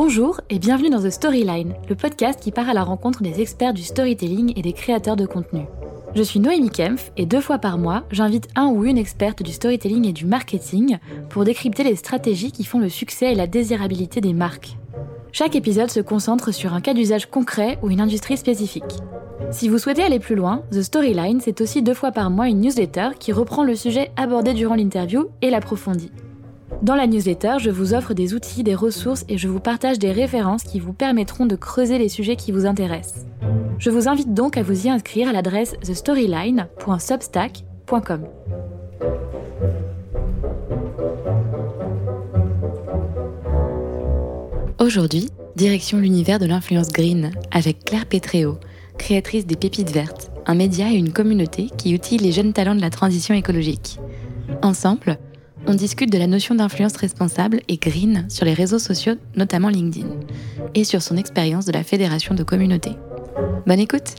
Bonjour et bienvenue dans The Storyline, le podcast qui part à la rencontre des experts du storytelling et des créateurs de contenu. Je suis Noémie Kempf et 2 fois par mois, j'invite un ou une experte du storytelling et du marketing pour décrypter les stratégies qui font le succès et la désirabilité des marques. Chaque épisode se concentre sur un cas d'usage concret ou une industrie spécifique. Si vous souhaitez aller plus loin, The Storyline, c'est aussi 2 fois par mois une newsletter qui reprend le sujet abordé durant l'interview et l'approfondit. Dans la newsletter, je vous offre des outils, des ressources et je vous partage des références qui vous permettront de creuser les sujets qui vous intéressent. Je vous invite donc à vous y inscrire à l'adresse thestoryline.substack.com. Aujourd'hui, direction l'univers de l'influence green avec Claire Pétréau, créatrice des Pépites Vertes, un média et une communauté qui outille les jeunes talents de la transition écologique. Ensemble, on discute de la notion d'influence responsable et green sur les réseaux sociaux, notamment LinkedIn, et sur son expérience de la fédération de communautés. Bonne écoute!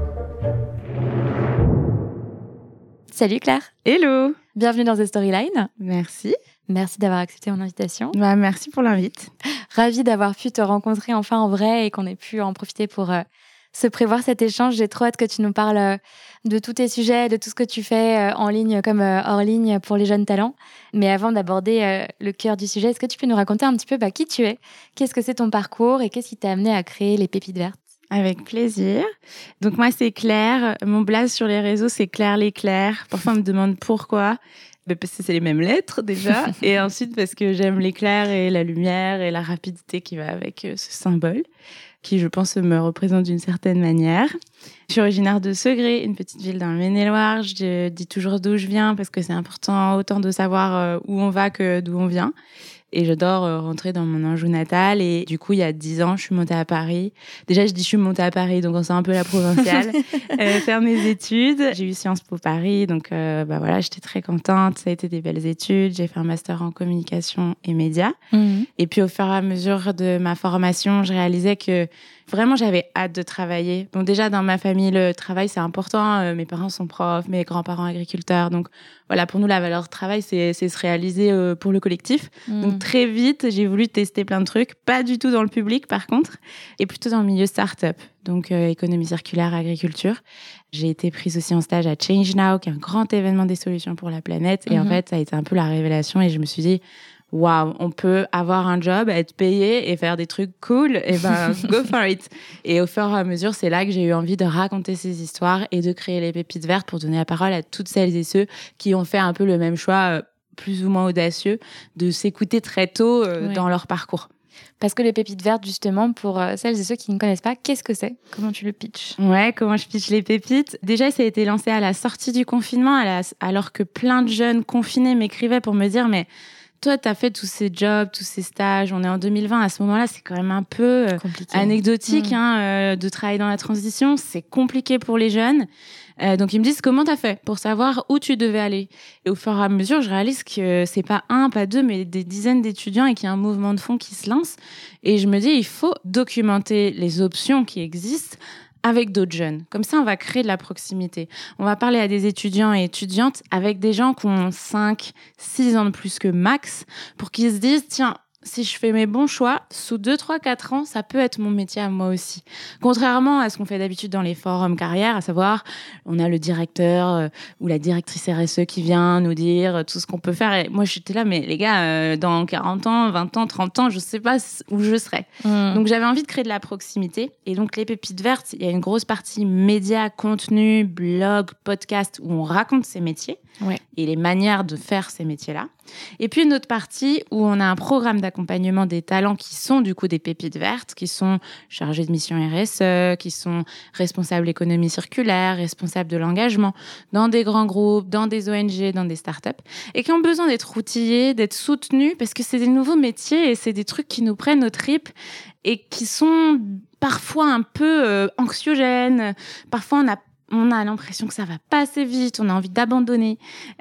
Salut Claire! Hello! Bienvenue dans The Storyline. Merci. Merci d'avoir accepté mon invitation. Merci pour l'invite. Ravie d'avoir pu te rencontrer enfin en vrai et qu'on ait pu en profiter pour se prévoir cet échange. J'ai trop hâte que tu nous parles de tous tes sujets, de tout ce que tu fais en ligne comme hors ligne pour les jeunes talents. Mais avant d'aborder le cœur du sujet, est-ce que tu peux nous raconter un petit peu qui tu es? Qu'est-ce que c'est ton parcours et qu'est-ce qui t'a amené à créer les Pépites Vertes? Avec plaisir. Donc moi, c'est Claire. Mon blaze sur les réseaux, c'est Claire l'éclair. Parfois, on me demande pourquoi. Parce que c'est les mêmes lettres déjà. Et ensuite, parce que j'aime l'éclair et la lumière et la rapidité qui va avec ce symbole, qui, je pense, me représente d'une certaine manière. Je suis originaire de Segré, une petite ville dans le Maine-et-Loire. Je dis toujours d'où je viens parce que c'est important autant de savoir où on va que d'où on vient. Et j'adore rentrer dans mon Anjou natal. Et du coup, il y a 10 ans, je suis montée à Paris. Déjà, je dis je suis montée à Paris, donc c'est un peu la provinciale. Faire mes études. J'ai eu Sciences Po Paris, donc voilà, j'étais très contente. Ça a été des belles études. J'ai fait un master en communication et médias. Mmh. Et puis, au fur et à mesure de ma formation, je réalisais que vraiment, j'avais hâte de travailler. Bon, déjà, dans ma famille, le travail, c'est important. Mes parents sont profs, mes grands-parents agriculteurs. Donc, voilà, pour nous, la valeur travail, c'est se réaliser pour le collectif. Donc, très vite, j'ai voulu tester plein de trucs. Pas du tout dans le public, par contre, et plutôt dans le milieu start-up. Donc, économie circulaire, agriculture. J'ai été prise aussi en stage à Change Now, qui est un grand événement des solutions pour la planète. Et en fait, ça a été un peu la révélation. Et je me suis dit, waouh, on peut avoir un job, être payé et faire des trucs cool, et go for it. Et au fur et à mesure, c'est là que j'ai eu envie de raconter ces histoires et de créer les Pépites Vertes pour donner la parole à toutes celles et ceux qui ont fait un peu le même choix, plus ou moins audacieux, de s'écouter très tôt dans leur parcours. Parce que les Pépites Vertes, justement, pour celles et ceux qui ne connaissent pas, qu'est-ce que c'est? Comment tu le pitches? Ouais, comment je pitch les pépites? Déjà, ça a été lancé à la sortie du confinement, alors que plein de jeunes confinés m'écrivaient pour me dire « mais toi, tu as fait tous ces jobs, tous ces stages, on est en 2020, à ce moment-là, c'est quand même un peu anecdotique de travailler dans la transition, c'est compliqué pour les jeunes. » Donc, ils me disent comment tu as fait pour savoir où tu devais aller. Et au fur et à mesure, je réalise que c'est pas un, pas deux, mais des dizaines d'étudiants et qu'il y a un mouvement de fond qui se lance. Et je me dis, il faut documenter les options qui existent avec d'autres jeunes. Comme ça, on va créer de la proximité. On va parler à des étudiants et étudiantes avec des gens qui ont 5, 6 ans de plus que max pour qu'ils se disent, tiens, si je fais mes bons choix, sous 2, 3, 4 ans, ça peut être mon métier à moi aussi. Contrairement à ce qu'on fait d'habitude dans les forums carrières, à savoir, on a le directeur ou la directrice RSE qui vient nous dire tout ce qu'on peut faire. Et moi, j'étais là, mais les gars, dans 40 ans, 20 ans, 30 ans, je ne sais pas où je serai. Donc, j'avais envie de créer de la proximité. Et donc, les Pépites Vertes, il y a une grosse partie médias, contenu, blog, podcast, où on raconte ces métiers et les manières de faire ces métiers-là. Et puis une autre partie où on a un programme d'accompagnement des talents qui sont du coup des Pépites Vertes, qui sont chargés de mission RSE, qui sont responsables économie circulaire, responsables de l'engagement dans des grands groupes, dans des ONG, dans des startups, et qui ont besoin d'être outillés, d'être soutenus, parce que c'est des nouveaux métiers et c'est des trucs qui nous prennent aux tripes et qui sont parfois un peu anxiogènes. Parfois, on a l'impression que ça va pas assez vite, on a envie d'abandonner.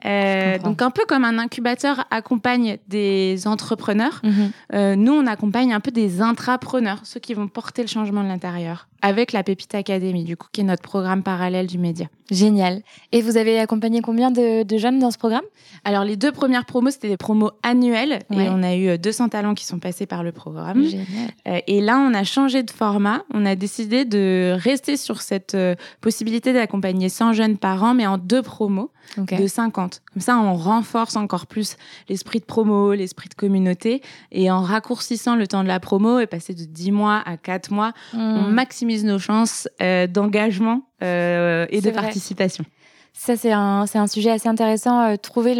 Donc, un peu comme un incubateur accompagne des entrepreneurs, nous, on accompagne un peu des intrapreneurs, ceux qui vont porter le changement de l'intérieur. avec la Pépite Academy, du coup, qui est notre programme parallèle du média. Génial. Et vous avez accompagné combien de jeunes dans ce programme ? Alors, les 2 premières promos, c'était des promos annuelles. Ouais. Et on a eu 200 talents qui sont passés par le programme. Génial. Et là, on a changé de format. On a décidé de rester sur cette possibilité d'accompagner 100 jeunes par an, mais en 2 promos de 50. Comme ça, on renforce encore plus l'esprit de promo, l'esprit de communauté. Et en raccourcissant le temps de la promo et passer de 10 mois à 4 mois, on maximise nos chances d'engagement et de participation. Ça, c'est un sujet assez intéressant. Trouver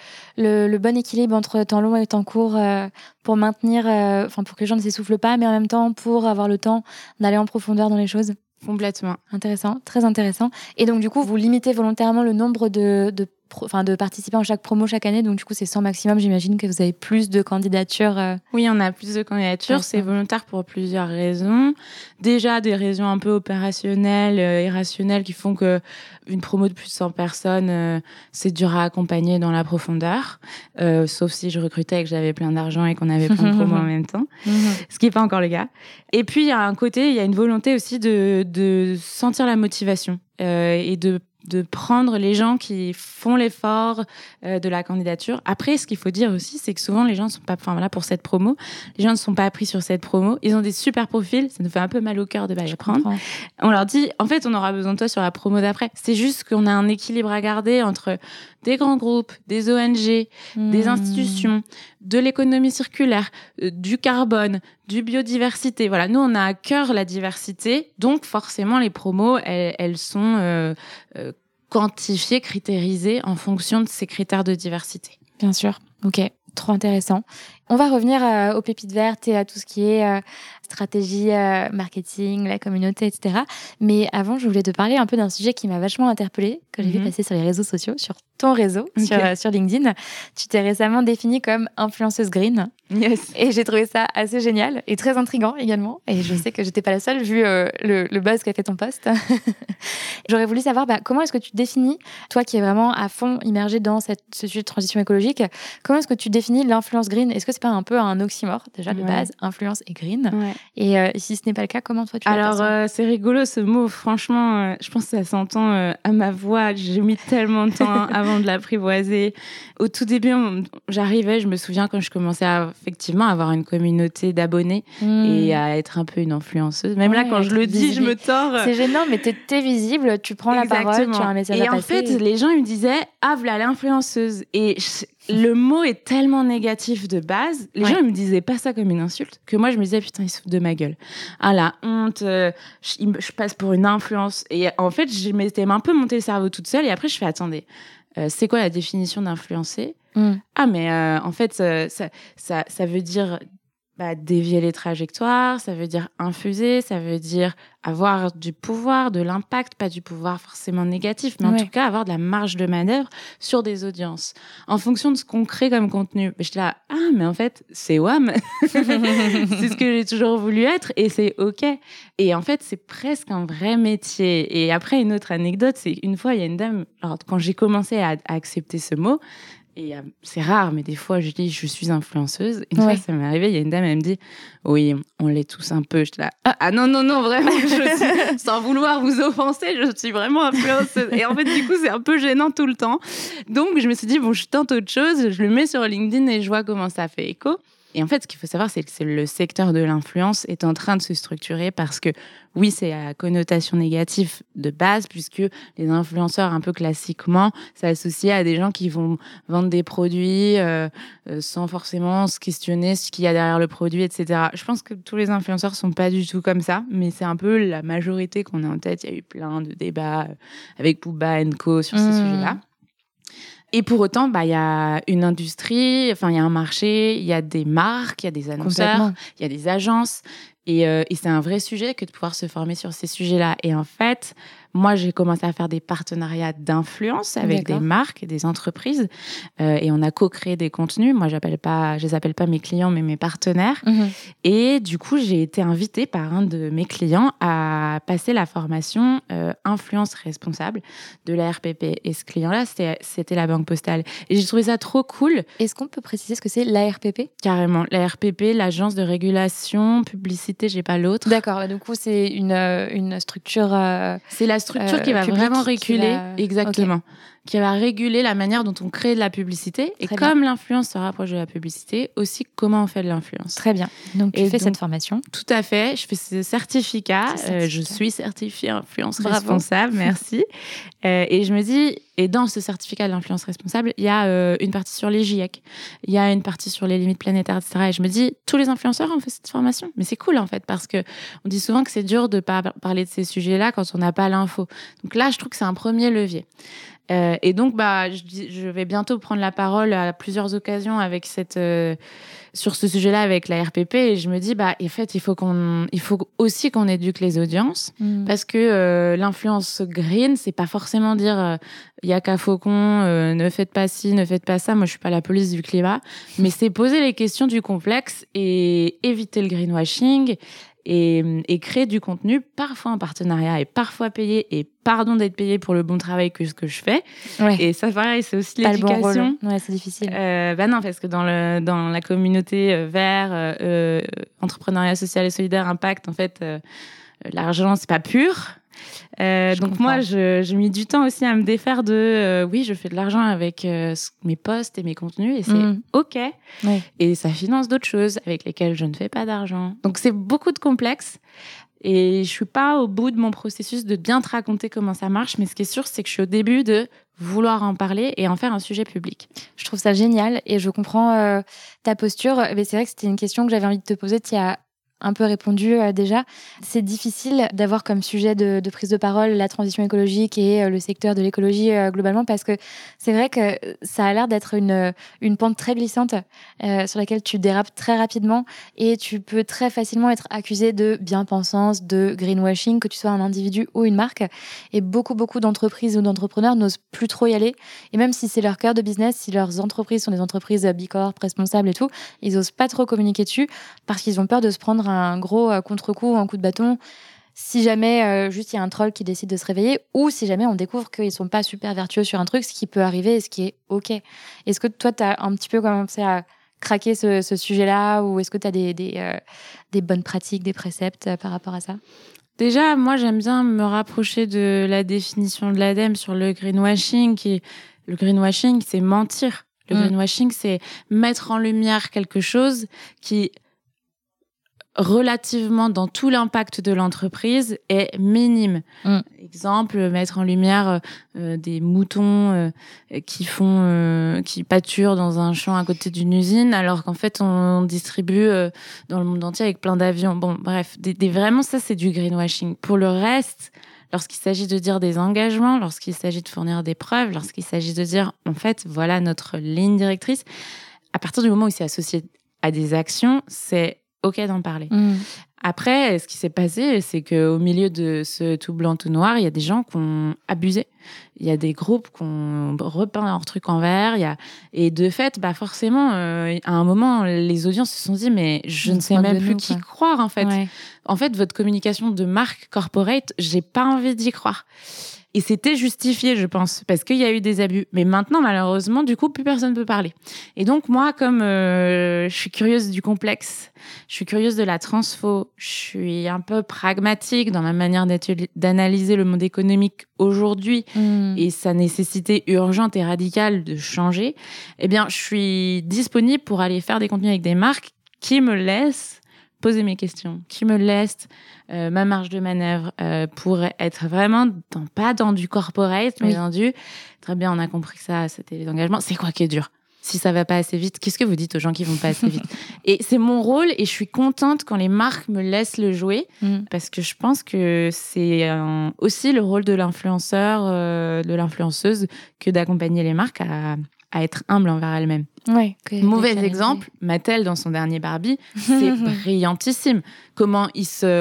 le bon équilibre entre temps long et temps court pour maintenir, pour que les gens ne s'essoufflent pas, mais en même temps pour avoir le temps d'aller en profondeur dans les choses. Complètement. Intéressant, très intéressant. Et donc, du coup, vous limitez volontairement le nombre de participants à chaque promo chaque année. Donc, du coup, c'est 100 maximum. J'imagine que vous avez plus de candidatures. Oui, on a plus de candidatures. C'est volontaire pour plusieurs raisons. Déjà, des raisons un peu opérationnelles et rationnelles qui font que une promo de plus de 100 personnes, c'est dur à accompagner dans la profondeur. Sauf si je recrutais et que j'avais plein d'argent et qu'on avait plein de promos en même temps. Ce qui n'est pas encore le cas. Et puis, il y a une volonté aussi de sentir la motivation et de prendre les gens qui font l'effort de la candidature. Après, ce qu'il faut dire aussi, c'est que souvent, les gens ne sont pas... pour cette promo, les gens ne sont pas pris sur cette promo. Ils ont des super profils. Ça nous fait un peu mal au cœur de les prendre. On leur dit, en fait, on aura besoin de toi sur la promo d'après. C'est juste qu'on a un équilibre à garder entre des grands groupes, des ONG, des institutions, de l'économie circulaire, du carbone, du biodiversité. Voilà, nous, on a à cœur la diversité. Donc, forcément, les promos, elles sont quantifiées, critérisées en fonction de ces critères de diversité. Bien sûr. OK. Trop intéressant. On va revenir aux pépites vertes et à tout ce qui est stratégie, marketing, la communauté, etc. Mais avant, je voulais te parler un peu d'un sujet qui m'a vachement interpellée, que j'ai vu passer sur les réseaux sociaux, sur ton réseau, sur LinkedIn. Tu t'es récemment définie comme influenceuse green. Yes. Et j'ai trouvé ça assez génial et très intriguant également. Et je sais que j'étais pas la seule vu le buzz qu'a fait ton post. J'aurais voulu savoir comment est-ce que tu définis, toi qui es vraiment à fond immergée dans ce sujet de transition écologique, comment est-ce que tu définis l'influence green ? Est-ce que c'est pas un peu un oxymore déjà de base, influence et green ? Et si ce n'est pas le cas, comment toi tu Alors, c'est rigolo ce mot. Franchement, je pense que ça s'entend à ma voix. J'ai mis tellement de temps avant de l'apprivoiser. Au tout début, j'arrivais, je me souviens quand je commençais à effectivement avoir une communauté d'abonnés et à être un peu une influenceuse. Même là, quand je le dis, je me tords. C'est gênant, mais t'es visible, tu prends la parole, tu as un message à passer. Et en fait, les gens ils me disaient « Ah, voilà l'influenceuse ». Et le mot est tellement négatif de base. Les gens ils me disaient pas ça comme une insulte, que moi, je me disais « Putain, ils se foutent de ma gueule. Ah, la honte, je passe pour une influence ». Et en fait, je m'étais un peu monté le cerveau toute seule. Et après, je fais « Attendez, c'est quoi la définition d'influencer ?» Ah, mais en fait, ça veut dire dévier les trajectoires, ça veut dire infuser, ça veut dire avoir du pouvoir, de l'impact, pas du pouvoir forcément négatif, mais en tout cas avoir de la marge de manœuvre sur des audiences, en fonction de ce qu'on crée comme contenu. J'étais là, mais en fait, c'est WAM. C'est ce que j'ai toujours voulu être et c'est OK. Et en fait, c'est presque un vrai métier. Et après, une autre anecdote, c'est une fois, il y a une dame, alors quand j'ai commencé à accepter ce mot, et c'est rare, mais des fois, je dis, je suis influenceuse. Une fois, ça m'est arrivé, il y a une dame, elle me dit, oui, on l'est tous un peu. J'étais là, non, vraiment, sans vouloir vous offenser, je suis vraiment influenceuse. Et en fait, du coup, c'est un peu gênant tout le temps. Donc, je me suis dit, bon, je tente autre chose, je le mets sur LinkedIn et je vois comment ça fait écho. Et en fait, ce qu'il faut savoir, c'est que le secteur de l'influence est en train de se structurer parce que, oui, c'est à connotation négative de base, puisque les influenceurs, un peu classiquement, c'est associé à des gens qui vont vendre des produits sans forcément se questionner ce qu'il y a derrière le produit, etc. Je pense que tous les influenceurs sont pas du tout comme ça, mais c'est un peu la majorité qu'on a en tête. Il y a eu plein de débats avec Booba & Co sur ces sujets-là. Et pour autant, il y a une industrie, il y a un marché, il y a des marques, il y a des annonceurs, il y a des agences. Et c'est un vrai sujet que de pouvoir se former sur ces sujets-là. Et en fait, moi, j'ai commencé à faire des partenariats d'influence avec des marques et des entreprises. Et on a co-créé des contenus. Moi, je les appelle pas mes clients, mais mes partenaires. Et du coup, j'ai été invitée par un de mes clients à passer la formation influence responsable de la RPP. Et ce client-là, c'était la Banque Postale. Et j'ai trouvé ça trop cool. Est-ce qu'on peut préciser ce que c'est l'ARPP ? Carrément. La RPP, l'Agence de régulation, publicité, j'ai pas l'autre. D'accord. Du coup, c'est une structure... c'est la structure qui va vraiment réguler, exactement, qui va réguler la manière dont on crée de la publicité. Et comme l'influence se rapproche de la publicité, aussi comment on fait de l'influence. Très bien. Donc, tu fais cette formation. Tout à fait. Je fais ce certificat. Je suis certifiée influence responsable. Merci. Et je me dis, et dans ce certificat de l'influence responsable, il y a une partie sur les GIEC, il y a une partie sur les limites planétaires, etc. Et je me dis, tous les influenceurs ont fait cette formation. Mais c'est cool, en fait, parce que on dit souvent que c'est dur de pas parler de ces sujets-là quand on n'a pas l'info. Donc là, je trouve que c'est un premier levier. Et donc, je vais bientôt prendre la parole à plusieurs occasions avec sur ce sujet-là avec la RPP. Et je me dis, en fait, il faut aussi qu'on éduque les audiences parce que l'influence green, c'est pas forcément dire il y a qu'à Faucon, ne faites pas ci, ne faites pas ça. Moi, je suis pas la police du climat, mais c'est poser les questions du complexe et éviter le greenwashing. Et créer du contenu, parfois en partenariat et parfois payé, et pardon d'être payé pour le bon travail que ce que je fais. Ouais. Et ça, pareil, c'est aussi pas l'éducation. Le bon rôle. Ouais, c'est difficile. Non, parce que dans la communauté vert, entrepreneuriat social et solidaire, impact, en fait, l'argent, c'est pas pur. Donc moi, j'ai mis du temps aussi à me défaire de oui, je fais de l'argent avec mes posts et mes contenus et c'est OK. Ouais. Et ça finance d'autres choses avec lesquelles je ne fais pas d'argent. Donc c'est beaucoup de complexes et je suis pas au bout de mon processus de bien te raconter comment ça marche, mais ce qui est sûr, c'est que je suis au début de vouloir en parler et en faire un sujet public. Je trouve ça génial et je comprends ta posture. Mais c'est vrai que c'était une question que j'avais envie de te poser. Tu as un peu répondu déjà. C'est difficile d'avoir comme sujet de prise de parole la transition écologique et le secteur de l'écologie globalement parce que c'est vrai que ça a l'air d'être une pente très glissante sur laquelle tu dérapes très rapidement et tu peux très facilement être accusé de bien-pensance, de greenwashing, que tu sois un individu ou une marque. Et beaucoup d'entreprises ou d'entrepreneurs n'osent plus trop y aller. Et même si c'est leur cœur de business, si leurs entreprises sont des entreprises bicorp, responsables et tout, ils n'osent pas trop communiquer dessus parce qu'ils ont peur de se prendre un gros contre-coup ou un coup de bâton si jamais juste il y a un troll qui décide de se réveiller ou si jamais on découvre qu'ils sont pas super vertueux sur un truc, ce qui peut arriver et ce qui est OK. Est-ce que toi, tu as un petit peu commencé à craquer ce sujet-là ou est-ce que tu as des bonnes pratiques, des préceptes par rapport à ça ? Déjà, moi, j'aime bien me rapprocher de la définition de l'ADEME sur le greenwashing. Le greenwashing, c'est mentir. Le greenwashing, c'est mettre en lumière quelque chose qui relativement dans tout l'impact de l'entreprise est minime. Exemple, mettre en lumière des moutons qui pâturent dans un champ à côté d'une usine, alors qu'en fait on distribue dans le monde entier avec plein d'avions. Bon, bref, vraiment ça c'est du greenwashing. Pour le reste, lorsqu'il s'agit de dire des engagements, lorsqu'il s'agit de fournir des preuves, lorsqu'il s'agit de dire en fait voilà notre ligne directrice, à partir du moment où c'est associé à des actions, c'est OK d'en parler. Après, ce qui s'est passé, c'est qu'au milieu de ce tout blanc, tout noir, il y a des gens qui ont abusé. Il y a des groupes qui ont repeint leur truc en vert. Et de fait, forcément, à un moment, les audiences se sont dit, mais je ne sais même plus qui croire, en fait. Ouais. En fait, votre communication de marque corporate, j'ai pas envie d'y croire. Et c'était justifié, je pense, parce qu'il y a eu des abus. Mais maintenant, malheureusement, du coup, plus personne ne peut parler. Et donc, moi, comme je suis curieuse du complexe, je suis curieuse de la transfo, je suis un peu pragmatique dans ma manière d'analyser le monde économique aujourd'hui et sa nécessité urgente et radicale de changer, eh bien, je suis disponible pour aller faire des contenus avec des marques qui me laissent poser mes questions, qui me laissent ma marge de manœuvre pour être vraiment pas dans du corporate, mais dans du très bien, on a compris que ça, c'était les engagements. C'est quoi qui est dur ? Si ça va pas assez vite, qu'est-ce que vous dites aux gens qui vont pas assez vite ? Et c'est mon rôle et je suis contente quand les marques me laissent le jouer parce que je pense que c'est aussi le rôle de l'influenceur, de l'influenceuse que d'accompagner les marques à à être humble envers elle-même. Ouais, Mauvais exemple, Mattel dans son dernier Barbie, c'est brillantissime. Comment il se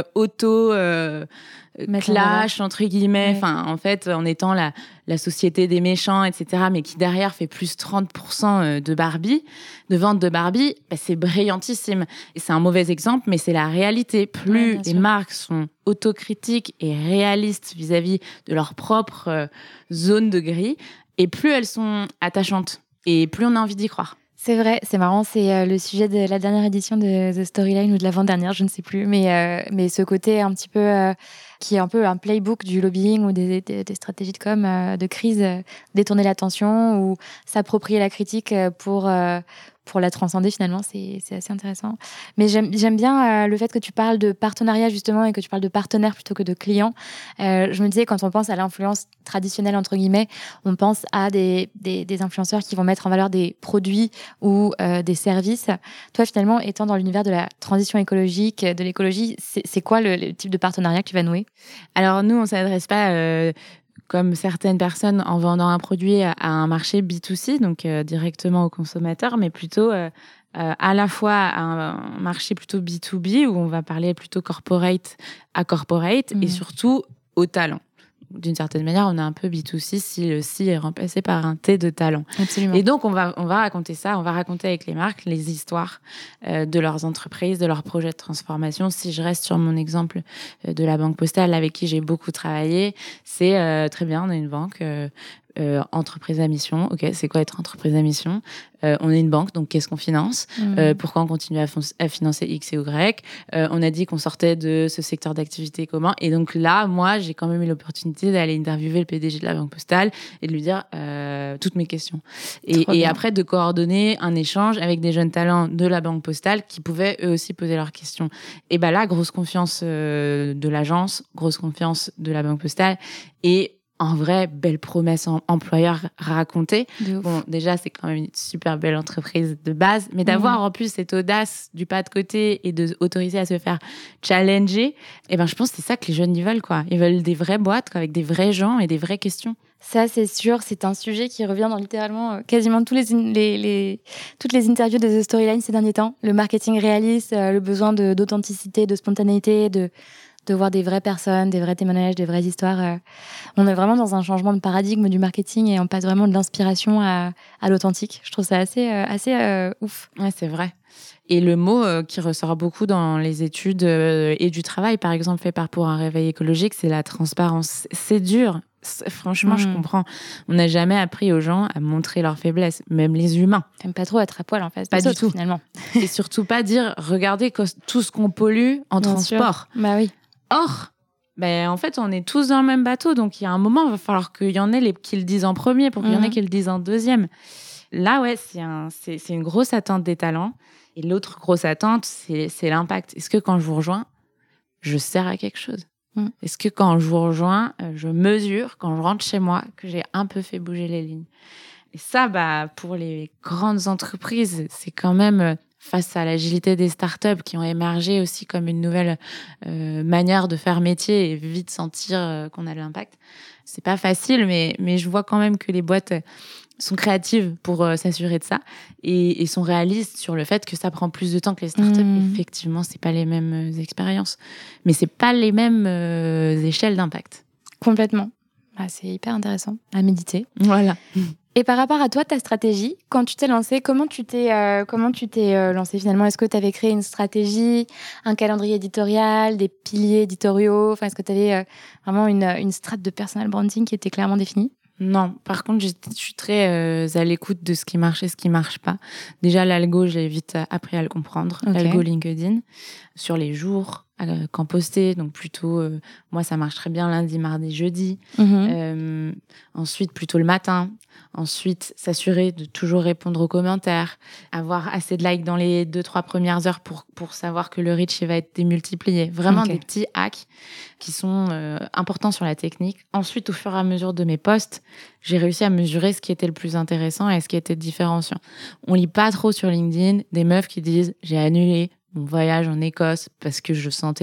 clash entre guillemets, en fait, en étant la société des méchants, etc., mais qui derrière fait plus 30% de ventes de Barbie, c'est brillantissime. Et c'est un mauvais exemple, mais c'est la réalité. Plus les marques sont autocritiques et réalistes vis-à-vis de leur propre zone de gris, et plus elles sont attachantes. Et plus on a envie d'y croire. C'est vrai, c'est marrant, c'est le sujet de la dernière édition de The Storyline ou de l'avant-dernière, je ne sais plus, mais ce côté un petit peu qui est un peu un playbook du lobbying ou des stratégies de com, de crise, détourner l'attention ou s'approprier la critique pour la transcender finalement, c'est assez intéressant. Mais j'aime bien le fait que tu parles de partenariat justement et que tu parles de partenaire plutôt que de client. Je me disais, quand on pense à l'influence traditionnelle, entre guillemets, on pense à des influenceurs qui vont mettre en valeur des produits ou des services. Toi, finalement, étant dans l'univers de la transition écologique, de l'écologie, c'est quoi le type de partenariat que tu vas nouer ? Alors nous, on ne s'adresse pas... comme certaines personnes en vendant un produit à un marché B2C, donc directement aux consommateurs, mais plutôt à la fois à un marché plutôt B2B, où on va parler plutôt corporate à corporate, et surtout aux talents. D'une certaine manière, on est un peu B2C si le C est remplacé par un T de talent. Absolument. Et donc, on va raconter ça, on va raconter avec les marques les histoires de leurs entreprises, de leurs projets de transformation. Si je reste sur mon exemple de la Banque Postale avec qui j'ai beaucoup travaillé, c'est très bien, on a une banque... entreprise à mission. Ok, c'est quoi être entreprise à mission ? On est une banque, donc qu'est-ce qu'on finance ? Pourquoi on continue à financer X et Y ? On a dit qu'on sortait de ce secteur d'activité commun. Et donc là, moi, j'ai quand même eu l'opportunité d'aller interviewer le PDG de la Banque Postale et de lui dire toutes mes questions. Et après, de coordonner un échange avec des jeunes talents de la Banque Postale qui pouvaient eux aussi poser leurs questions. Et ben là, grosse confiance de l'agence, grosse confiance de la Banque Postale et en vrai, belle promesse employeur racontée. Bon, déjà, c'est quand même une super belle entreprise de base, mais d'avoir en plus cette audace du pas de côté et de autoriser à se faire challenger, je pense que c'est ça que les jeunes, ils veulent, quoi. Ils veulent des vraies boîtes, quoi, avec des vrais gens et des vraies questions. Ça, c'est sûr, c'est un sujet qui revient dans littéralement quasiment toutes les interviews de The Storyline ces derniers temps. Le marketing réaliste, le besoin d'authenticité, de spontanéité, de voir des vraies personnes, des vrais témoignages, des vraies histoires. On est vraiment dans un changement de paradigme du marketing et on passe vraiment de l'inspiration à l'authentique. Je trouve ça assez ouf. Ouais, c'est vrai. Et le mot qui ressort beaucoup dans les études et du travail, par exemple, fait par Pour un réveil écologique, c'est la transparence. C'est dur. Franchement, je comprends. On n'a jamais appris aux gens à montrer leurs faiblesses, même les humains. T'aimes pas trop être à poil en face. Pas du tout, finalement. Et surtout pas dire, regardez tout ce qu'on pollue en transport. Sûr. Bah oui. Or, en fait, on est tous dans le même bateau. Donc, il y a un moment, il va falloir qu'il y en ait qui le disent en premier pour qu'il y en ait qui le disent en deuxième. Là, ouais, c'est une grosse attente des talents. Et l'autre grosse attente, c'est l'impact. Est-ce que quand je vous rejoins, je sers à quelque chose ? Est-ce que quand je vous rejoins, je mesure, quand je rentre chez moi, que j'ai un peu fait bouger les lignes ? Et ça, pour les grandes entreprises, c'est quand même... face à l'agilité des startups qui ont émergé aussi comme une nouvelle manière de faire métier et vite sentir qu'on a de l'impact. C'est pas facile, mais je vois quand même que les boîtes sont créatives pour s'assurer de ça et sont réalistes sur le fait que ça prend plus de temps que les startups. Effectivement, c'est pas les mêmes expériences, mais c'est pas les mêmes échelles d'impact. Complètement. C'est hyper intéressant à méditer. Voilà. Et par rapport à toi, ta stratégie, quand tu t'es lancée, comment tu t'es lancée finalement ? Est-ce que tu avais créé une stratégie, un calendrier éditorial, des piliers éditoriaux ? Enfin, est-ce que tu avais vraiment une strate de personal branding qui était clairement définie ? Non, par contre, je suis très à l'écoute de ce qui marche et ce qui marche pas. Déjà, l'algo, j'ai vite appris à le comprendre. Okay. L'algo LinkedIn, sur les jours quand poster, donc plutôt, moi, ça marche très bien lundi, mardi, jeudi. Ensuite, plutôt le matin. Ensuite, s'assurer de toujours répondre aux commentaires, avoir assez de likes dans les 2-3 premières heures pour savoir que le reach va être démultiplié. Vraiment des petits hacks qui sont importants sur la technique. Ensuite, au fur et à mesure de mes posts, j'ai réussi à mesurer ce qui était le plus intéressant et ce qui était différenciant. On lit pas trop sur LinkedIn des meufs qui disent « j'ai annulé mon voyage en Écosse parce que je sentais pas ».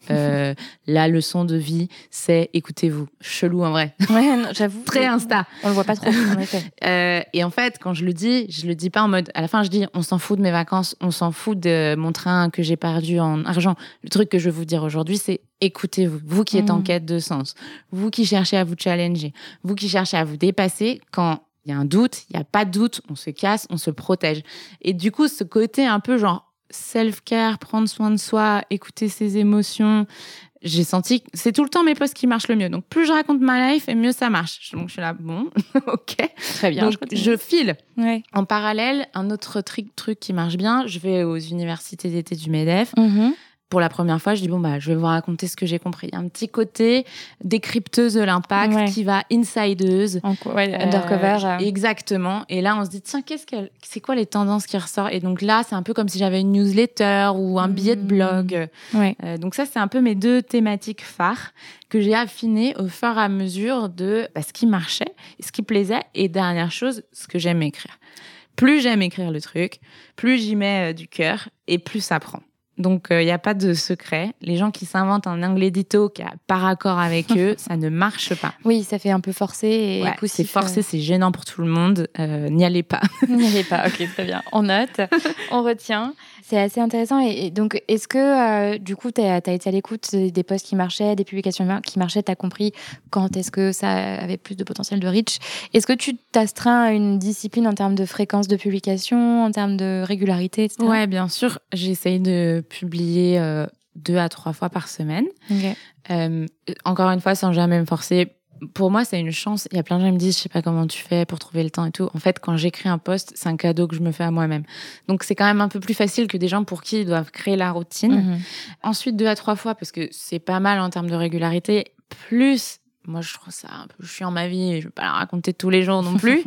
La leçon de vie, c'est écoutez-vous. Chelou en vrai. Ouais, non, j'avoue. Très Insta. On le voit pas trop, en effet. Et en fait, quand je le dis pas en mode. À la fin, je dis on s'en fout de mes vacances, on s'en fout de mon train que j'ai perdu en argent. Le truc que je veux vous dire aujourd'hui, c'est écoutez-vous. Vous qui êtes en quête de sens, vous qui cherchez à vous challenger, vous qui cherchez à vous dépasser, quand il y a un doute, il n'y a pas de doute, on se casse, on se protège. Et du coup, ce côté un peu genre self-care, prendre soin de soi, écouter ses émotions, j'ai senti que c'est tout le temps mes posts qui marchent le mieux. Donc, plus je raconte ma life, et mieux ça marche. Donc, je suis là, bon, ok. Très bien. Donc, je file. Ouais. En parallèle, un autre truc qui marche bien, je vais aux universités d'été du MEDEF. Pour la première fois, je dis, je vais vous raconter ce que j'ai compris. Il y a un petit côté décrypteuse de l'impact qui va insideuse. Undercover. Exactement. Et là, on se dit, tiens, c'est quoi les tendances qui ressortent? Et donc là, c'est un peu comme si j'avais une newsletter ou un billet de blog. Donc ça, c'est un peu mes 2 thématiques phares que j'ai affinées au fur et à mesure de ce qui marchait, ce qui plaisait. Et dernière chose, ce que j'aime écrire. Plus j'aime écrire le truc, plus j'y mets du cœur et plus ça prend. Donc, il n'y a pas de secret. Les gens qui s'inventent un angle édito qui n'a pas raccord avec eux, ça ne marche pas. Oui, ça fait un peu forcé. Et c'est forcé, c'est gênant pour tout le monde. N'y allez pas. N'y allez pas, ok, très bien. On note, on retient. C'est assez intéressant. Et donc, est-ce que, du coup, tu as été à l'écoute des posts qui marchaient, des publications qui marchaient, tu as compris quand est-ce que ça avait plus de potentiel de reach? Est-ce que tu t'astreins à une discipline en termes de fréquence de publication, en termes de régularité, etc.? Ouais, bien sûr. J'essaye de publier 2 à 3 fois par semaine. Encore une fois, sans jamais me forcer. Pour moi, c'est une chance. Il y a plein de gens qui me disent, je sais pas comment tu fais pour trouver le temps et tout. En fait, quand j'écris un post, c'est un cadeau que je me fais à moi-même. Donc, c'est quand même un peu plus facile que des gens pour qui ils doivent créer la routine. Ensuite, 2 à 3 fois, parce que c'est pas mal en termes de régularité. Plus, moi, je trouve ça un peu chiant ma vie et je vais pas la raconter tous les jours non plus.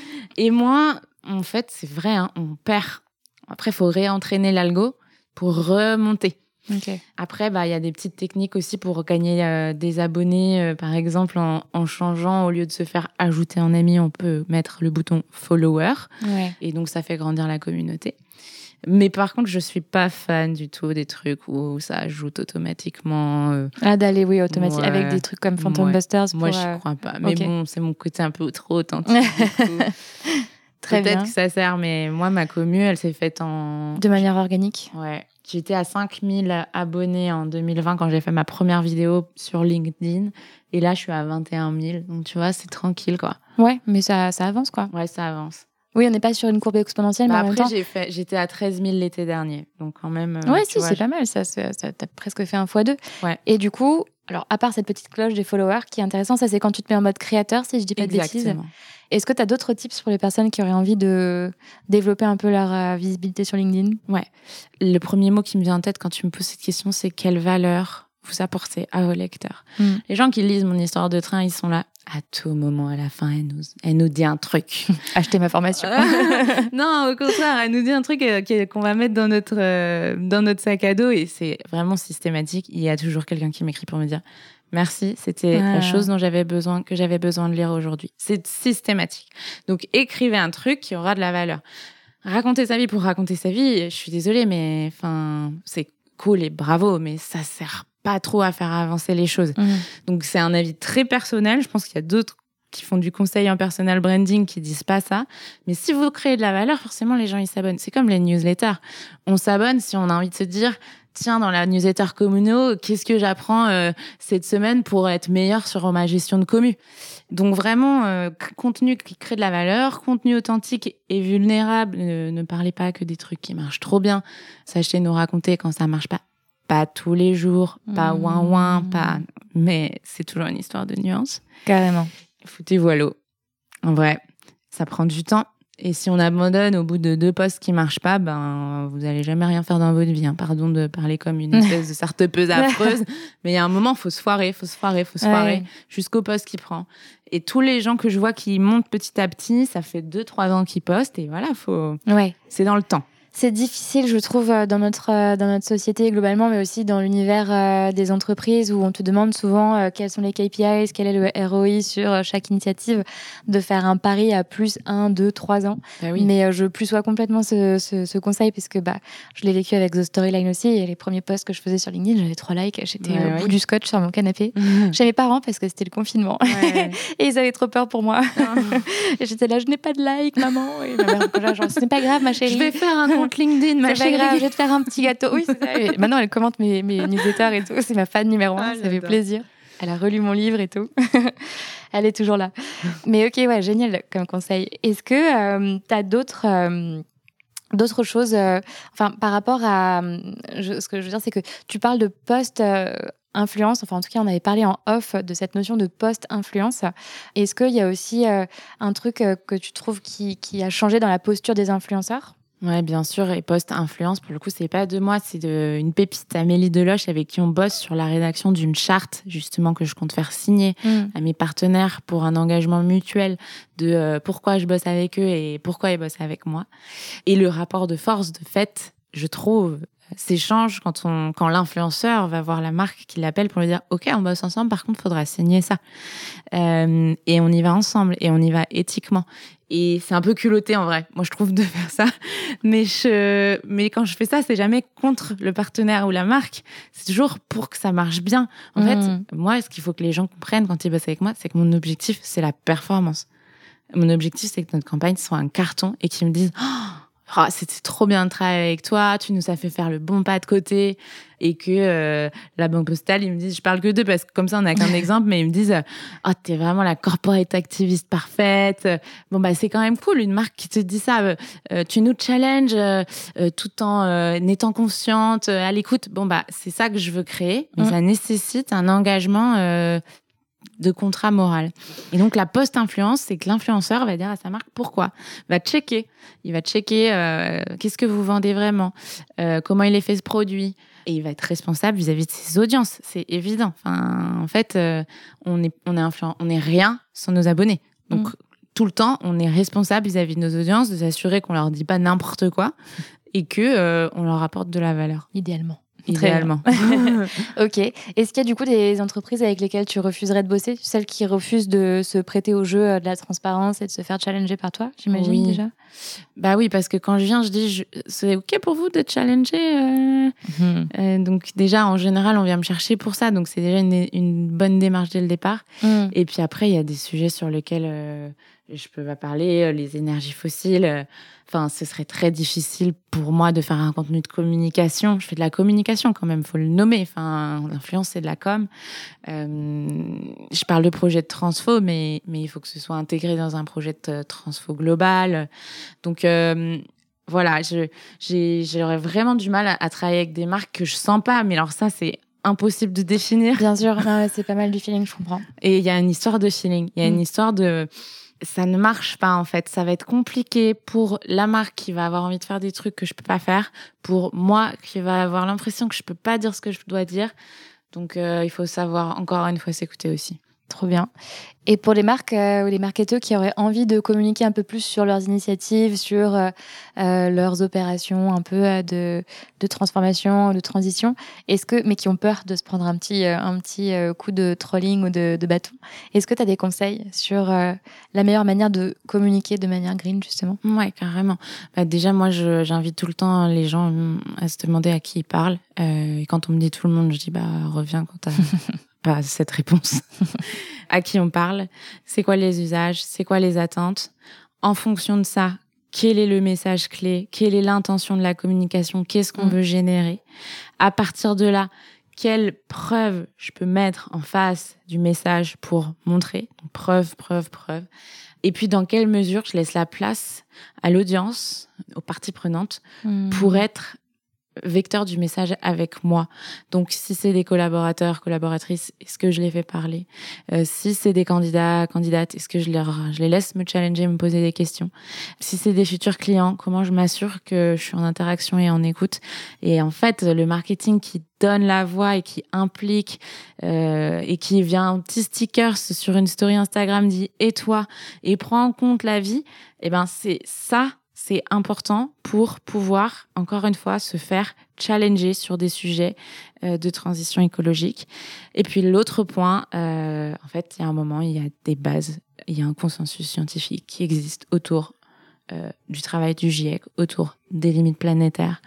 Et moins, en fait, c'est vrai, on perd. Après, il faut réentraîner l'algo pour remonter. Après, il y a des petites techniques aussi pour gagner des abonnés. Par exemple, en changeant, au lieu de se faire ajouter en ami, on peut mettre le bouton follower. Et donc, ça fait grandir la communauté. Mais par contre, je ne suis pas fan du tout des trucs où ça ajoute automatiquement. D'aller, automatique, avec des trucs comme Phantom Busters. Moi, je ne crois pas. Mais bon, c'est mon côté un peu trop authentique. Du coup. Peut-être que ça sert, mais moi, ma commu, elle s'est faite de manière organique. Ouais. J'étais à 5000 abonnés en 2020 quand j'ai fait ma première vidéo sur LinkedIn. Et là, je suis à 21 000. Donc, tu vois, c'est tranquille, quoi. Ouais, mais ça avance, quoi. Ouais, ça avance. Oui, on n'est pas sur une courbe exponentielle, mais en même temps... j'étais à 13 000 l'été dernier. Donc, quand même... c'est pas mal. Ça t'as presque fait un x2. Ouais. Et du coup, alors, à part cette petite cloche des followers, qui est intéressant, ça, c'est quand tu te mets en mode créateur, si je dis pas de bêtises. Est-ce que tu as d'autres tips pour les personnes qui auraient envie de développer un peu leur visibilité sur LinkedIn? Ouais. Le premier mot qui me vient en tête quand tu me poses cette question, c'est quelle valeur vous apportez à vos lecteurs. Les gens qui lisent mon histoire de train, ils sont là à tout moment. À la fin, elle nous dit un truc. Achetez ma formation. Non, au contraire, elle nous dit un truc qu'on va mettre dans notre sac à dos et c'est vraiment systématique. Il y a toujours quelqu'un qui m'écrit pour me dire merci, c'était la chose que j'avais besoin de lire aujourd'hui. C'est systématique. Donc, écrivez un truc qui aura de la valeur. Raconter sa vie pour raconter sa vie, je suis désolée, mais c'est cool et bravo, mais ça sert pas trop à faire avancer les choses. Donc, c'est un avis très personnel. Je pense qu'il y a d'autres qui font du conseil en personal branding qui disent pas ça. Mais si vous créez de la valeur, forcément, les gens, ils s'abonnent. C'est comme les newsletters. On s'abonne si on a envie de se dire tiens, dans la newsletter communo, qu'est-ce que j'apprends cette semaine pour être meilleure sur ma gestion de commu? Donc vraiment, contenu qui crée de la valeur, contenu authentique et vulnérable. Ne parlez pas que des trucs qui marchent trop bien. Sachez nous raconter quand ça marche pas. Pas tous les jours, pas ouin, pas... Mais c'est toujours une histoire de nuances. Carrément. Foutez-vous à l'eau. En vrai, ça prend du temps. Et si on abandonne au bout de 2 posts qui marchent pas, vous n'allez jamais rien faire dans votre vie. Pardon de parler comme une espèce de start-upeuse affreuse. Mais il y a un moment, faut se foirer jusqu'au post qui prend. Et tous les gens que je vois qui montent petit à petit, ça fait 2-3 ans qu'ils postent. Et voilà, c'est dans le temps. C'est difficile, je trouve, dans notre société globalement, mais aussi dans l'univers des entreprises où on te demande souvent quels sont les KPIs, quel est le ROI sur chaque initiative, de faire un pari à plus 1, 2, 3 ans. Bah oui. Mais je plus sois complètement ce conseil parce que je l'ai vécu avec The Storyline aussi. Et les premiers posts que je faisais sur LinkedIn, j'avais 3 likes. J'étais au bout du scotch sur mon canapé. Chez mes parents parce que c'était le confinement. Ouais. Et ils avaient trop peur pour moi. Et j'étais là, je n'ai pas de like, maman. Et ma mère, genre, ce n'est pas grave, ma chérie. Je vais faire un compte LinkedIn, ma chérie. C'est pas grave, je vais te faire un petit gâteau. Oui, c'est ça. Et maintenant, elle commente mes newsletters et tout. C'est ma fan numéro 1. Ça fait plaisir. Elle a relu mon livre et tout. Elle est toujours là. Mais ok, ouais, génial comme conseil. Est-ce que tu as d'autres choses, par rapport à... ce que je veux dire, c'est que tu parles de post-influence. En tout cas, on avait parlé en off de cette notion de post-influence. Est-ce qu'il y a aussi un truc que tu trouves qui a changé dans la posture des influenceurs ? Ouais, bien sûr. Et post-influence, pour le coup, c'est pas de moi, c'est une pépite, Amélie Deloche, avec qui on bosse sur la rédaction d'une charte, justement, que je compte faire signer à mes partenaires pour un engagement mutuel de pourquoi je bosse avec eux et pourquoi ils bossent avec moi. Et le rapport de force, de fait, je trouve, s'échange quand l'influenceur va voir la marque qui l'appelle pour lui dire « Ok, on bosse ensemble, par contre, il faudra signer ça. » Et on y va ensemble et on y va éthiquement. Et c'est un peu culotté en vrai, moi je trouve, de faire ça. Mais quand je fais ça, c'est jamais contre le partenaire ou la marque. C'est toujours pour que ça marche bien. En fait, moi, ce qu'il faut que les gens comprennent quand ils bossent avec moi, c'est que mon objectif, c'est la performance. Mon objectif, c'est que notre campagne soit un carton et qu'ils me disent oh, c'était trop bien de travailler avec toi, tu nous as fait faire le bon pas de côté. Et que la Banque Postale, ils me disent, je parle que d'eux parce que comme ça, on n'a qu'un exemple, mais ils me disent oh, t'es vraiment la corporate activiste parfaite. Bon, c'est quand même cool, une marque qui te dit ça. Tu nous challenges tout en étant consciente, à l'écoute. Bon, c'est ça que je veux créer, mais ça nécessite un engagement de contrat moral. Et donc, la post-influence, c'est que l'influenceur va dire à sa marque pourquoi. Il va checker qu'est-ce que vous vendez vraiment, comment il est fait ce produit. Et il va être responsable vis-à-vis de ses audiences. C'est évident. En fait, on est rien sans nos abonnés. Donc, tout le temps, on est responsable vis-à-vis de nos audiences, de s'assurer qu'on leur dit pas n'importe quoi et que on leur apporte de la valeur. Idéalement. Ok. Est-ce qu'il y a du coup des entreprises avec lesquelles tu refuserais de bosser ? Celles qui refusent de se prêter au jeu de la transparence et de se faire challenger par toi, j'imagine déjà ? Oui, parce que quand je viens, je dis c'est ok pour vous de challenger donc déjà, en général, on vient me chercher pour ça. Donc c'est déjà une bonne démarche dès le départ. Et puis après, il y a des sujets sur lesquels je peux pas parler, les énergies fossiles. Ce serait très difficile pour moi de faire un contenu de communication. Je fais de la communication quand même, faut le nommer. L'influence, c'est de la com. Je parle de projet de transfo, mais il faut que ce soit intégré dans un projet de transfo global. Donc, voilà, j'aurais vraiment du mal à travailler avec des marques que je sens pas. Mais alors ça, c'est impossible de définir. Bien sûr, non, c'est pas mal du feeling, je comprends. Et il y a une histoire de feeling. Il y a une histoire de... Ça ne marche pas, en fait. Ça va être compliqué pour la marque qui va avoir envie de faire des trucs que je peux pas faire, pour moi qui va avoir l'impression que je peux pas dire ce que je dois dire. Donc, il faut savoir, encore une fois, s'écouter aussi. Trop bien. Et pour les marques ou les marketeurs qui auraient envie de communiquer un peu plus sur leurs initiatives, sur leurs opérations un peu de transformation, de transition, mais qui ont peur de se prendre un petit coup de trolling ou de bâton, est-ce que tu as des conseils sur la meilleure manière de communiquer de manière green, justement ? Ouais, carrément. Déjà, moi, j'invite tout le temps les gens à se demander à qui ils parlent. Et quand on me dit tout le monde, je dis reviens quand t'as... pas cette réponse. À qui on parle, c'est quoi les usages, c'est quoi les attentes. En fonction de ça, quel est le message clé, quelle est l'intention de la communication, qu'est-ce qu'on veut générer. À partir de là, quelles preuves je peux mettre en face du message pour montrer. Donc, preuve. Et puis, dans quelle mesure je laisse la place à l'audience, aux parties prenantes, pour être vecteur du message avec moi. Donc, si c'est des collaborateurs, collaboratrices, est-ce que je les fais parler ? Si c'est des candidats, candidates, est-ce que je les laisse me challenger, me poser des questions ? Si c'est des futurs clients, comment je m'assure que je suis en interaction et en écoute ? Et en fait, le marketing qui donne la voix et qui implique et qui vient un petit sticker sur une story Instagram dit « et toi ?» et prend en compte la vie, c'est ça. c'est important pour pouvoir, encore une fois, se faire challenger sur des sujets de transition écologique. Et puis l'autre point, en fait, il y a un moment, il y a des bases, il y a un consensus scientifique qui existe autour du travail du GIEC, autour des limites planétaires.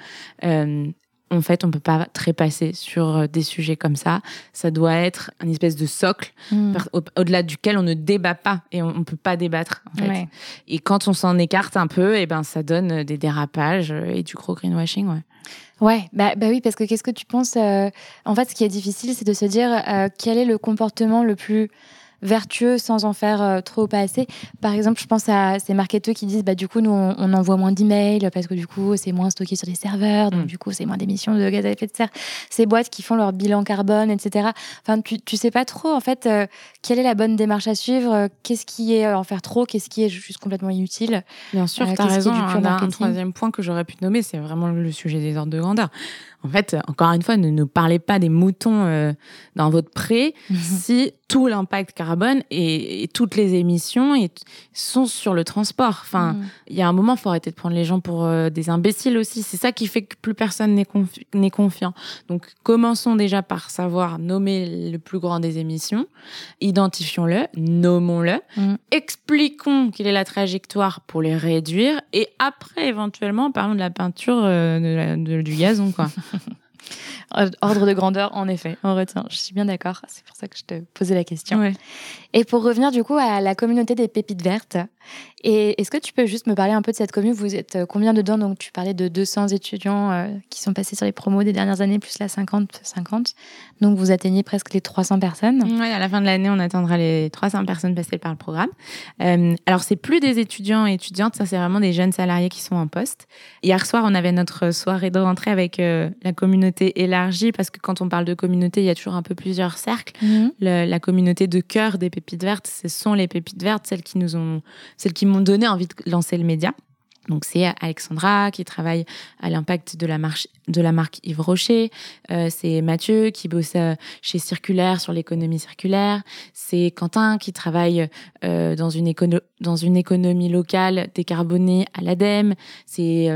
En fait, on peut pas trépasser sur des sujets comme ça. Ça doit être une espèce de socle au-delà duquel on ne débat pas et on peut pas débattre. En fait. Ouais. Et quand on s'en écarte un peu, et ben ça donne des dérapages et du gros greenwashing. Ouais. Ouais, bah oui, parce que qu'est-ce que tu penses en fait, ce qui est difficile, c'est de se dire quel est le comportement le plus vertueux sans en faire trop ou pas assez. Par exemple, je pense à ces marketeurs qui disent du coup, nous, on envoie moins d'emails parce que du coup, c'est moins stocké sur des serveurs, donc du coup, c'est moins d'émissions de gaz à effet de serre. Ces boîtes qui font leur bilan carbone, etc. Enfin, tu sais pas trop, en fait, quelle est la bonne démarche à suivre, qu'est-ce qui est en faire trop, qu'est-ce qui est juste complètement inutile. Bien sûr, tu as raison. Un troisième point que j'aurais pu nommer, c'est vraiment le sujet des ordres de grandeur. En fait, encore une fois, ne parlez pas des moutons dans votre pré si tout l'impact carbone et toutes les émissions sont sur le transport. Enfin, il y a un moment, il faut arrêter de prendre les gens pour des imbéciles aussi. C'est ça qui fait que plus personne n'est confiant. Donc, commençons déjà par savoir nommer le plus grand des émissions. Identifions-le, nommons-le, expliquons quelle est la trajectoire pour les réduire et après, éventuellement, parlons de la peinture du gazon, quoi. Ordre de grandeur, en effet, on retient. Je suis bien d'accord. C'est pour ça que je te posais la question. Ouais. Et pour revenir du coup à la communauté des pépites vertes, et est-ce que tu peux juste me parler un peu de cette commune ? Vous êtes combien dedans ? Donc tu parlais de 200 étudiants qui sont passés sur les promos des dernières années, plus la 50. Donc vous atteignez presque les 300 personnes. Oui, à la fin de l'année, on atteindra les 300 personnes passées par le programme. Alors, c'est plus des étudiants et étudiantes, ça, c'est vraiment des jeunes salariés qui sont en poste. Hier soir, on avait notre soirée de rentrée avec la communauté élargie, parce que quand on parle de communauté, il y a toujours un peu plusieurs cercles. La communauté de cœur des pépites vertes, ce sont les pépites vertes, celles qui m'ont donné envie de lancer le média. Donc, c'est Alexandra qui travaille à l'impact de la marque Yves Rocher. C'est Mathieu qui bosse chez Circulaire sur l'économie circulaire. C'est Quentin qui travaille dans une économie locale décarbonée à l'ADEME. C'est,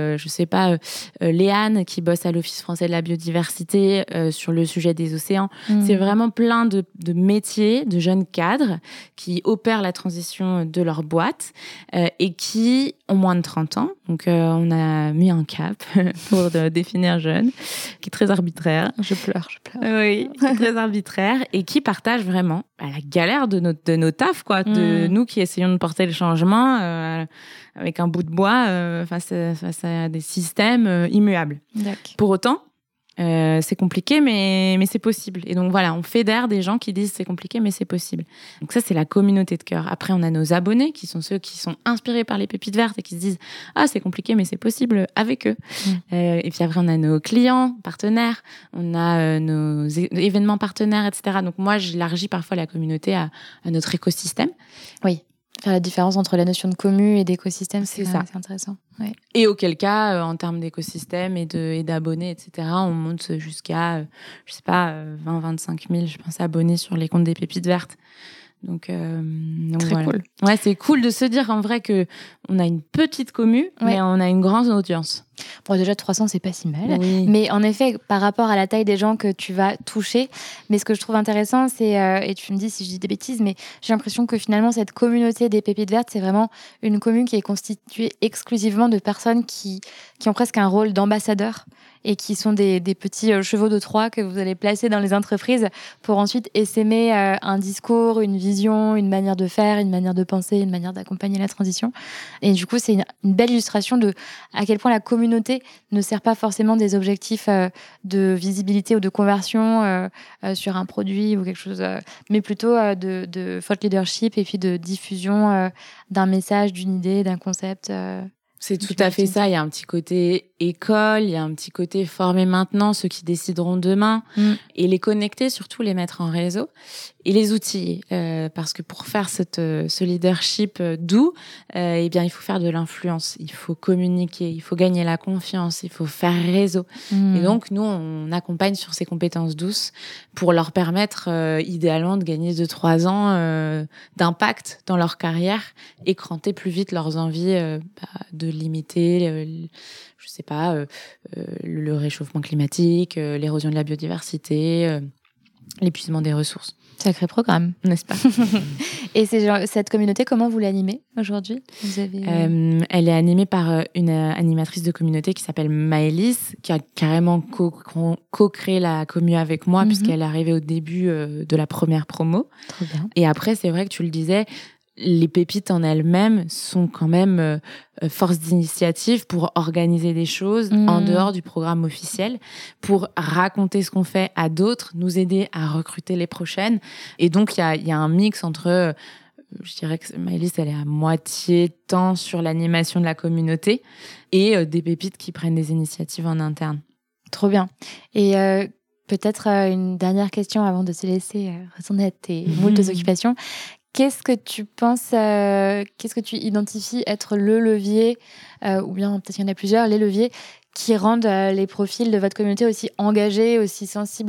Léane qui bosse à l'Office français de la biodiversité sur le sujet des océans. C'est vraiment plein de métiers, de jeunes cadres qui opèrent la transition de leur boîte et qui ont moins de 30 ans. Donc, on a mis un cap pour définir jeune, qui est très arbitraire. Je pleure. Oui, très arbitraire et qui partage vraiment la galère de nos tafs, quoi, de nous qui essayons de porter le changement avec un bout de bois face à des systèmes immuables. D'accord. Pour autant, c'est compliqué, mais c'est possible. Et donc voilà, on fédère des gens qui disent c'est compliqué, mais c'est possible. Donc ça, c'est la communauté de cœur. Après, on a nos abonnés qui sont ceux qui sont inspirés par les pépites vertes et qui se disent ah, c'est compliqué, mais c'est possible avec eux. Et puis après, on a nos clients, partenaires, on a nos événements partenaires, etc. Donc moi, j'élargis parfois la communauté à notre écosystème. Oui. Faire la différence entre la notion de commu et d'écosystème, c'est ça. C'est intéressant. Ouais. Et auquel cas, en termes d'écosystème et d'abonnés, etc., on monte jusqu'à, 20-25 000, je pense, abonnés sur les comptes des pépites vertes. Donc très voilà. Cool. Ouais, c'est cool de se dire en vrai que on a une petite commu, mais on a une grande audience. Bon, déjà 300, c'est pas si mal. Oui. Mais en effet, par rapport à la taille des gens que tu vas toucher, mais ce que je trouve intéressant, c'est, et tu me dis si je dis des bêtises, mais j'ai l'impression que finalement, cette communauté des pépites vertes, c'est vraiment une commune qui est constituée exclusivement de personnes qui ont presque un rôle d'ambassadeur et qui sont des petits chevaux de Troie que vous allez placer dans les entreprises pour ensuite essaimer un discours, une vision, une manière de faire, une manière de penser, une manière d'accompagner la transition. Et du coup, c'est une belle illustration de à quel point la communauté ne sert pas forcément des objectifs de visibilité ou de conversion sur un produit ou quelque chose, mais plutôt de thought leadership et puis de diffusion d'un message, d'une idée, d'un concept. C'est tout à fait ça. Il y a un petit côté école, il y a un petit côté former maintenant ceux qui décideront demain et les connecter, surtout les mettre en réseau et les outiller. Parce que pour faire ce leadership doux, eh bien, il faut faire de l'influence, il faut communiquer, il faut gagner la confiance, il faut faire réseau. Et donc, nous, on accompagne sur ces compétences douces pour leur permettre idéalement de gagner 2-3 ans d'impact dans leur carrière et cranter plus vite leurs envies de de limiter, je sais pas, le réchauffement climatique, l'érosion de la biodiversité, l'épuisement des ressources. Sacré programme, n'est-ce pas? Et cette communauté, comment vous l'animez aujourd'hui? Elle est animée par une animatrice de communauté qui s'appelle Maëlys, qui a carrément co-créé la commu avec moi, puisqu'elle est arrivée au début de la première promo. Trop bien. Et après, c'est vrai que tu le disais, les pépites en elles-mêmes sont quand même force d'initiative pour organiser des choses en dehors du programme officiel, pour raconter ce qu'on fait à d'autres, nous aider à recruter les prochaines. Et donc, il y a un mix entre, je dirais que Maëlys, elle est à moitié temps sur l'animation de la communauté et des pépites qui prennent des initiatives en interne. Trop bien. Et peut-être une dernière question avant de se laisser retourner à tes moultes occupations. Qu'est-ce que tu penses, qu'est-ce que tu identifies être le levier, ou bien peut-être qu'il y en a plusieurs, les leviers qui rendent les profils de votre communauté aussi engagés, aussi sensibles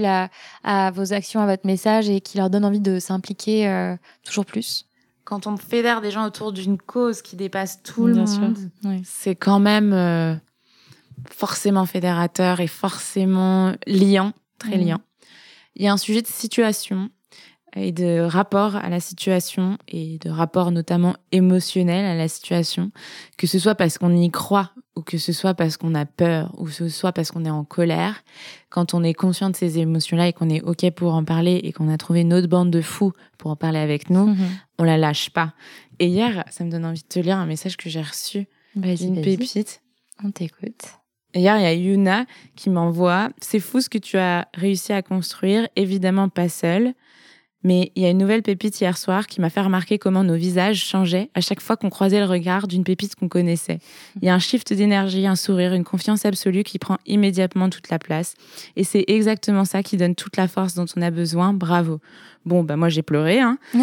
à vos actions, à votre message et qui leur donnent envie de s'impliquer toujours plus? Quand on fédère des gens autour d'une cause qui dépasse tout le monde, oui. C'est quand même forcément fédérateur et forcément liant, très liant. Il y a un sujet de situation et de rapport à la situation et de rapport notamment émotionnel à la situation, que ce soit parce qu'on y croit ou que ce soit parce qu'on a peur ou que ce soit parce qu'on est en colère. Quand on est conscient de ces émotions-là et qu'on est OK pour en parler et qu'on a trouvé une autre bande de fous pour en parler avec nous, on la lâche pas. Et hier, ça me donne envie de te lire un message que j'ai reçu d'une pépite. On t'écoute. Hier, il y a Yuna qui m'envoie « C'est fou ce que tu as réussi à construire, évidemment pas seule. Mais il y a une nouvelle pépite hier soir qui m'a fait remarquer comment nos visages changeaient à chaque fois qu'on croisait le regard d'une pépite qu'on connaissait. Il y a un shift d'énergie, un sourire, une confiance absolue qui prend immédiatement toute la place. Et c'est exactement ça qui donne toute la force dont on a besoin. Bravo. » Bon, bah moi j'ai pleuré.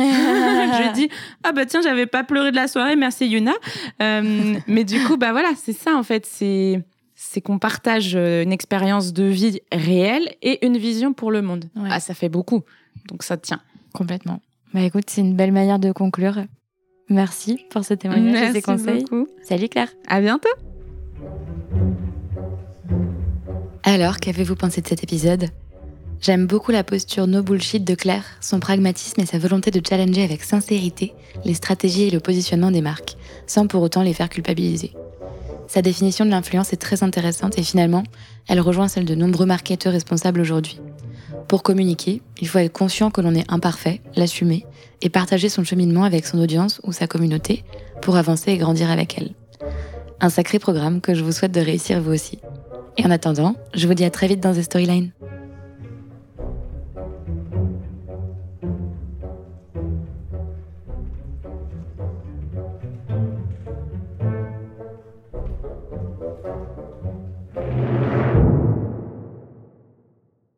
Je dis « Ah bah tiens, j'avais pas pleuré de la soirée, merci Yuna. » Mais du coup, bah voilà, c'est ça en fait, c'est qu'on partage une expérience de vie réelle et une vision pour le monde. Ouais. Ah, ça fait beaucoup. Donc ça tient. Complètement. Bah écoute, c'est une belle manière de conclure. Merci pour ce témoignage et ces conseils. Beaucoup. Salut Claire. À bientôt. Alors, qu'avez-vous pensé de cet épisode ? J'aime beaucoup la posture no bullshit de Claire, son pragmatisme et sa volonté de challenger avec sincérité les stratégies et le positionnement des marques, sans pour autant les faire culpabiliser. Sa définition de l'influence est très intéressante et finalement, elle rejoint celle de nombreux marketeurs responsables aujourd'hui. Pour communiquer, il faut être conscient que l'on est imparfait, l'assumer et partager son cheminement avec son audience ou sa communauté pour avancer et grandir avec elle. Un sacré programme que je vous souhaite de réussir vous aussi. Et en attendant, je vous dis à très vite dans The Storyline.